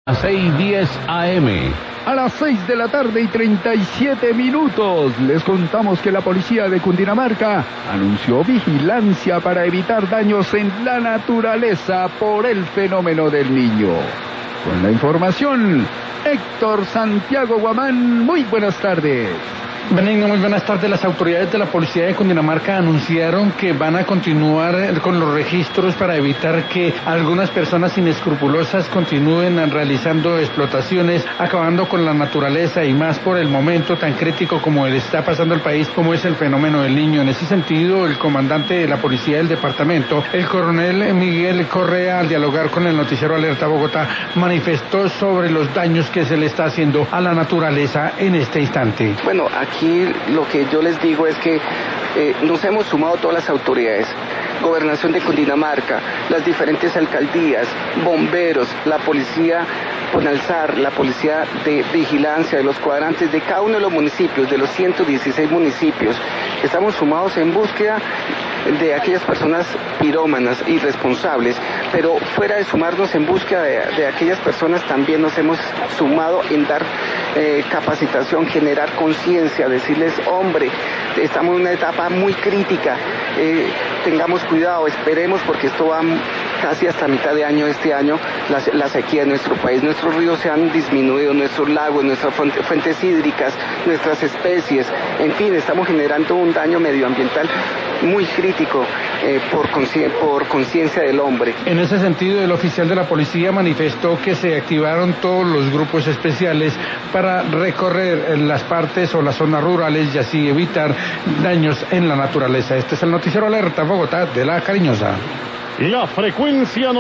A 6:10 AM. A las 6 de la tarde y 37 minutos, les contamos que la policía de Cundinamarca anunció vigilancia para evitar daños en la naturaleza por el fenómeno del Niño. Con la información, Héctor Santiago Guamán, muy buenas tardes. Benigno, muy buenas tardes. Las autoridades de la policía de Cundinamarca anunciaron que van a continuar con los registros para evitar que algunas personas inescrupulosas continúen realizando explotaciones, acabando con la naturaleza y más por el momento tan crítico como le está pasando al país, como es el fenómeno del Niño. En ese sentido, el comandante de la policía del departamento, el coronel Miguel Correa, al dialogar con el noticiero Alerta Bogotá, manifestó sobre los daños que se le está haciendo a la naturaleza en este instante. Bueno, aquí lo que yo les digo es que nos hemos sumado todas las autoridades, Gobernación de Cundinamarca, las diferentes alcaldías, bomberos, la policía Ponalzar, la policía de vigilancia de los cuadrantes de cada uno de los municipios, de los 116 municipios. Estamos sumados en búsqueda de aquellas personas pirómanas, irresponsables, pero fuera de sumarnos en búsqueda de aquellas personas, también nos hemos sumado en dar capacitación, generar conciencia, decirles, hombre, estamos en una etapa muy crítica, tengamos cuidado, esperemos, porque esto va casi hasta mitad de año, este año, la sequía en nuestro país. Nuestros ríos se han disminuido, nuestros lagos, nuestras fuentes hídricas, nuestras especies, en fin, estamos generando un daño medioambiental muy crítico por conciencia del hombre. En ese sentido, el oficial de la policía manifestó que se activaron todos los grupos especiales para recorrer las partes o las zonas rurales y así evitar daños en la naturaleza. Este es el noticiero Alerta Bogotá de La Cariñosa. La frecuencia